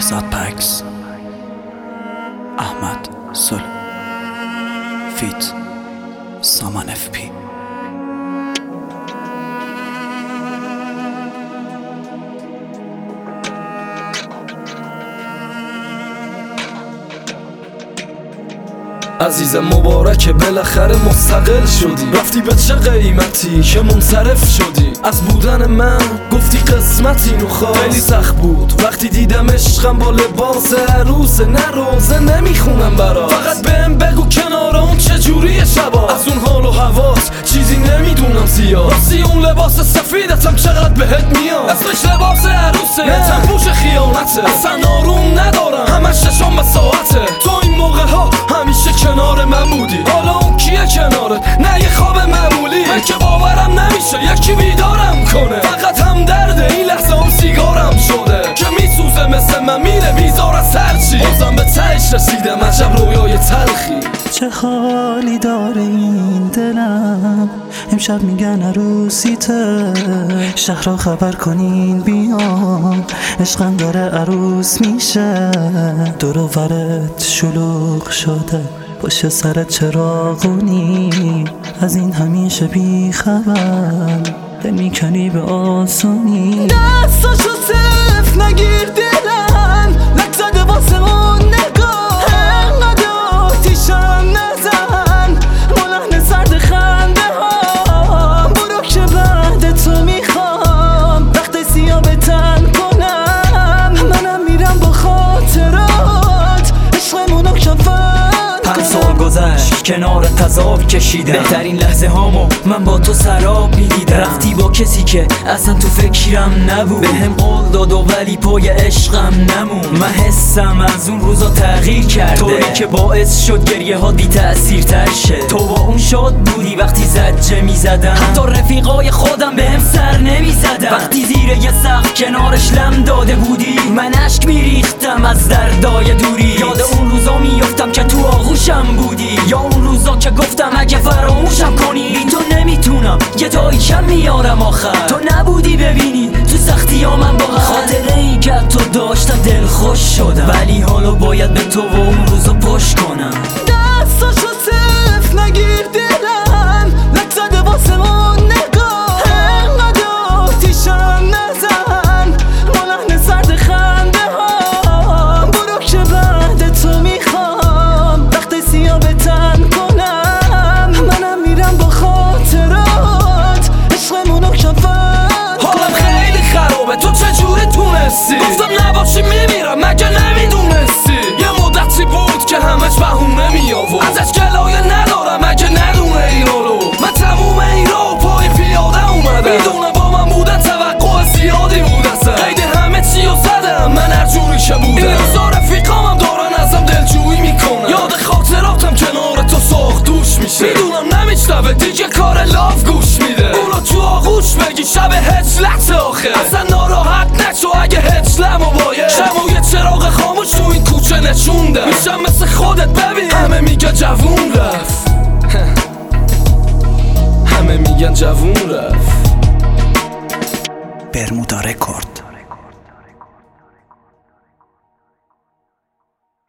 بهزاد پکس، احمد سل، فیت سامان اف پی. عزیزم مبارکه بالاخره مستقل شدی، رفتی به چه قیمتی که منصرف شدی. از بودن من گفتی قسمتی نخواست، خیلی سخت بود وقتی دیدم عشقم با لباس عروس. نه روزه نمیخونم برات، فقط بهم بگو کنار اون چجوری شبا. از اون حال و حواس چیزی نمیدونم زیاد، راستی اون لباس سفیدتم چقدر بهت میاد. اسمش لباس عروسه، نه پوش خیانته. اصلا آروم ندارم، همش چشم به ساعته. تو این موقع ها همیشه کنار من بودی، حالا اون کیه کنارت؟ نه یه خواب معمولی، من که باورم نمیشه یکی بیدارم کنه. فقط هم درده این لحظه اون سیگارم شده که میسوزه مثل من، میره بیزار از هرچی. بازم به تهش رسیدم، عجب رویای تلخی. چه حالی داره این دلم، امشب میگن عروسیته. شهر را خبر کنین بیام، عشقم داره عروس میشه. دور و برت شلوغ شده، پشت سرت چراغونی. از این همیشه بی خبر، دل میکنی به آسونی. دستاشو صرف نگیر دلم، لک زده واسه اون نگاه. انقدر آتیشم نزن، ملحن سرد خنده ها. برو که بعد تو میخوام وقت سیاه به تن کنم. منم میرم با خاطرات، عشقمونو شفاعت کنم. 5 سال گذشت کنار تذاب کشیدم، بهترین لحظه هامو من با تو سراب میدیدم. رفتی با کسی که اصلا تو فکرم نبود، بهم قول داد و ولی پای عشقم نمون. من حسم از اون روزا تغییر کرده، طوری که باعث شد گریه ها بی تأثیر تر شه. تو با اون شاد بودی وقتی زجه میزدم، حتی رفیقای خودم بهم سر نمیزدم. وقتی زیر یه سقف کنارش لم داده بودی، من اشک میریختم از دردای دوری. یاد اون روزا میافتم که تو آغوشم بودی، یا اون روزا که گفتم اگه فراموشم کنی. بی تو نمیتونم یه تایشم میارم آخر، تو نبودی ببینی تو سختی ها من با خاطره ای که تو داشتم دل خوش شدم، ولی حالا باید به تو و اون روزا پشت کنم. دستاشو صرف نگیر دلم، لک زده واسه اون نگاه. انقدر آتیشم نزن، ملحن سرد خنده ها. برو که بعد تو میخوام وقت سیاه به تن کنم. منم میرم با خاطرات، عشقمونو شفاعت. حالم خیلی خرابه، تو چجوری تونستی؟ گفتم نباشی میمیرم مگه نمیدونستی؟ یه مدتی بود که همش بهونه میآورد، ازش گلایه ندارم مگه ندونه اینا رو. من تموم این رو پای پیاده اومدم، میدونم با من بودن توقع زیادی بود. اصلا قید همه چی رو زدم من هر جوری که بودم. این روزا رفیقامم دارن ازم دلجویی میکنن، یاد خاطراتم کنار تو ساخت دوش میشه. میدونم نمیشنوه دیگه کار لاف گوش میده، اونو تو آغوش بگی شب هجلت آخه. اصلا ناراحت نشو اگه هجلمو باید، شمو یه چراغ خاموش تو این کوچه نشوندم. میشم مثل خودت ببین، همه میگن